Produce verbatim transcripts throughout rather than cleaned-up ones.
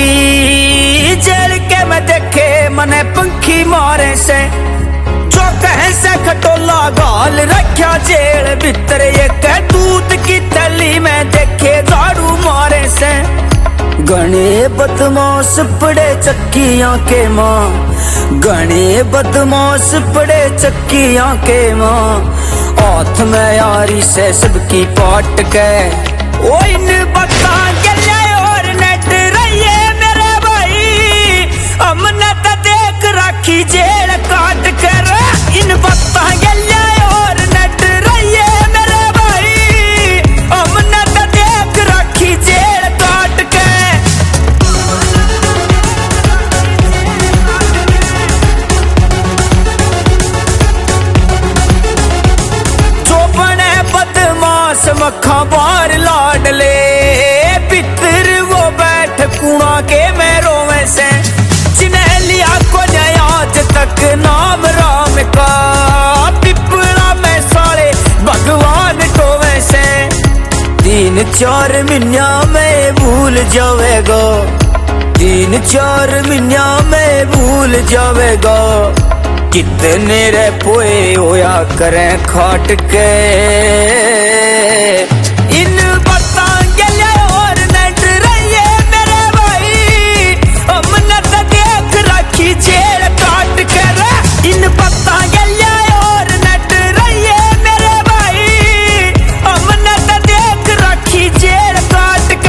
Jail के मैं देखे मने पंखी मारे से, जो कहे से खटोला गाल रखा जेल भीतर, ये कह दूध की थैली में देखे झाड़ू मारे से। गणे बदमाश पड़े चक्कियां के माँ, गणे बदमाश पड़े चक्कियां के माँ, हाथ में यारी से सबकी पाट के। ओ इन बता गले और नेट रहिए मेरे भाई, हमने तो देख रखी जेल काट कर। इन बता गले और नेट रहिए मेरे भाई, हमने तो देख रखी जेल काट के। मखा बार लाडले पितर वो बैठ कुआ के मेरो में से, जिन्हें लिया को आज तक नाम राम का, पिपला में सारे भगवान टोवे से। तीन चार महीना में भूल जावेगा, तीन चार महीना में भूल जावेगा, कितने रे पोए होया करें खाट के। इन बता गले और नेट रहिए मेरे भाई, हमने तो देख रखी जेल काट कर। इन बता गले और नेट रहिए मेरे भाई, हमने तो देख रखी जेल काट के।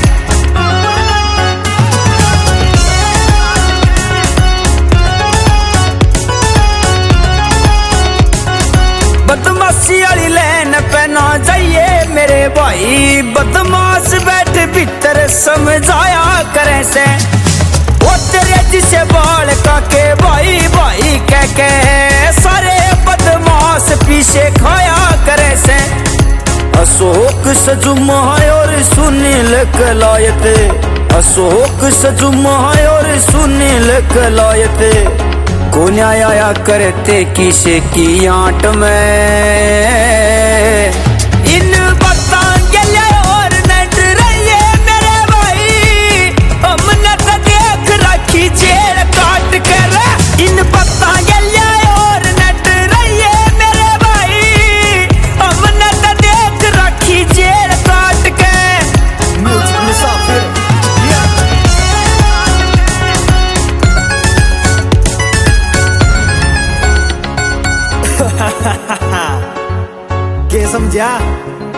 बदमाशी वाली लैन पे ना जाइए मेरे भाई, बदमाश बैठ भीतर समझाया करे से। वो तेरे जिसे बाल काके भाई भाई कह के, सारे बदमाश पीछे खाया करे से। अशोक सजुमा और सुनील कलायते, अशोक सजुमा और सुनील कलायते, कौन आया करते किसे की आंट में। इन बता गले और नेट रहिए मेरे भाई, हमने तो देख रखी जेल काट कर। इन बता गले और नेट रहिए मेरे भाई, हमने तो देख रखी जेल काट के। म्यूजिक मुसाफिर के समझा।